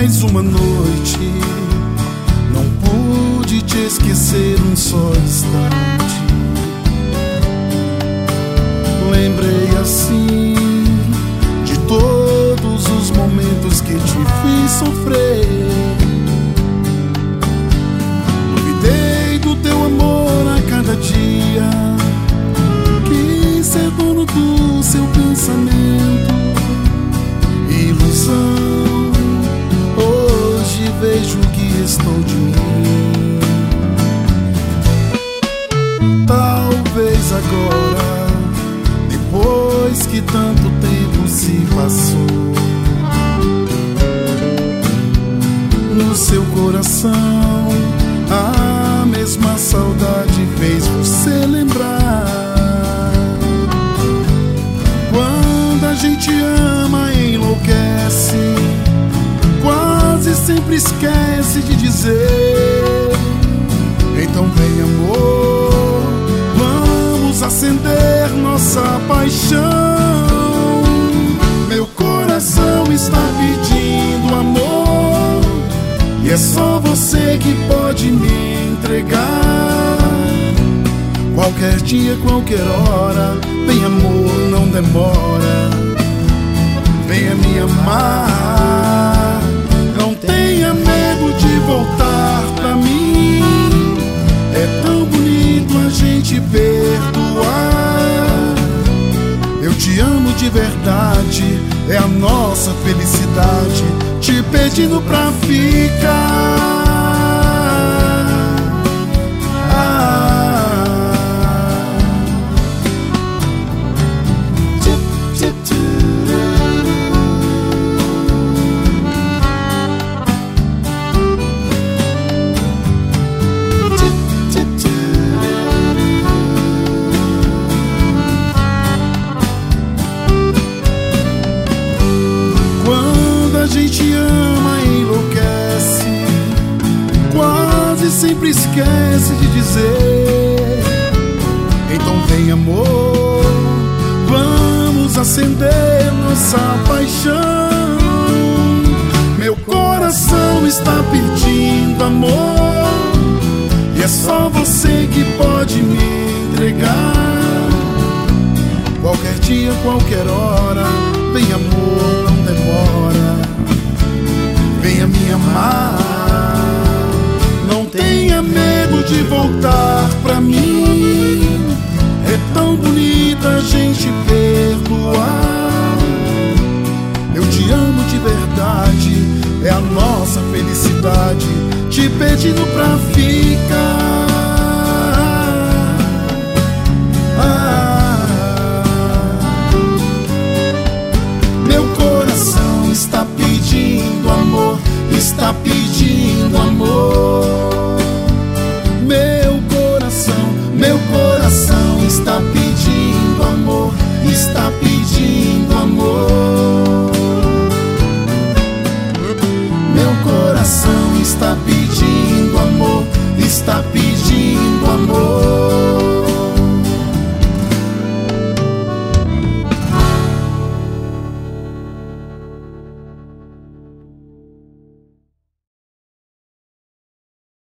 mais uma noite, não pude te esquecer um só instante. Lembrei assim de todos os momentos que te fiz sofrer. Duvidei do teu amor a cada dia, quis ser dono do seu pensamento. Ilusão, hoje vejo que estou de mim. Talvez agora, depois que tanto tempo se passou, no seu coração a mesma saudade fez você lembrar. Quando a gente ama, enlouquece, quase sempre esquece de dizer. Então vem, amor, vamos acender nossa paixão. Meu coração está pedindo amor, e é só você que pode me entregar. Qualquer dia, qualquer hora, vem, amor, não demora. Venha me amar, não tenha medo de voltar pra mim. É tão bonito a gente perdoar. Eu te amo de verdade, é a nossa felicidade, te pedindo pra ficar. A gente ama, enlouquece, quase sempre esquece de dizer. Então vem, amor, vamos acender nossa paixão. Meu coração está pedindo amor, e é só você que pode me entregar. Qualquer dia, qualquer hora, vem, amor, não demora. Venha me amar, não tenha medo de voltar pra mim. É tão bonita a gente perdoar. Eu te amo de verdade, é a nossa felicidade, te pedindo pra ficar. Meu coração está pedindo amor, está pedindo amor. Meu coração está pedindo amor, está pedindo amor. Meu coração está pedindo amor, está pedindo amor.